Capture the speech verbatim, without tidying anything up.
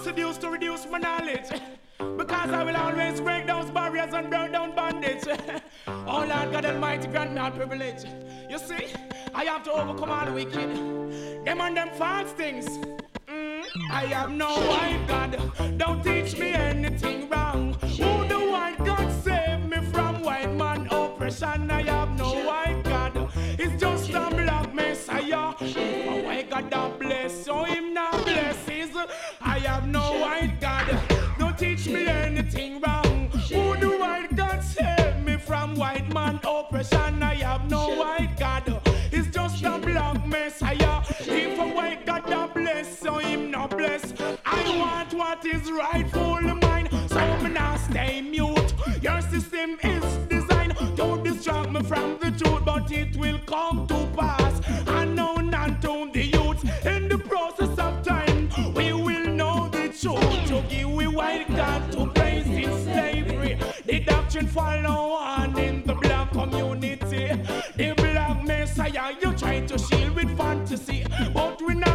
seduce to reduce my knowledge. Because I will always break those barriers and burn down bondage. Oh Lord God Almighty, grant me all privilege. You see, I have to overcome all the wicked. Them and them false things. Mm, I have no white God. Don't teach me anything wrong. Who the white God save me from white man oppression? I have no white God. It's just a black messiah. A white God that bless, so him not blesses. I have no white God. Don't teach me anything wrong. Who the white God save me from white man oppression? I have no white God. It's just a black messiah. If a white God that bless, so him not bless. I want what is rightful mine, so me not stay mute. Your system is designed to distract me from the truth, but it will come to pass. Unknown unto the youth. In the process of time, we will know the truth. To give we white God to place in slavery. The doctrine follow on in the black community. The black messiah you try to shield with fantasy, but we not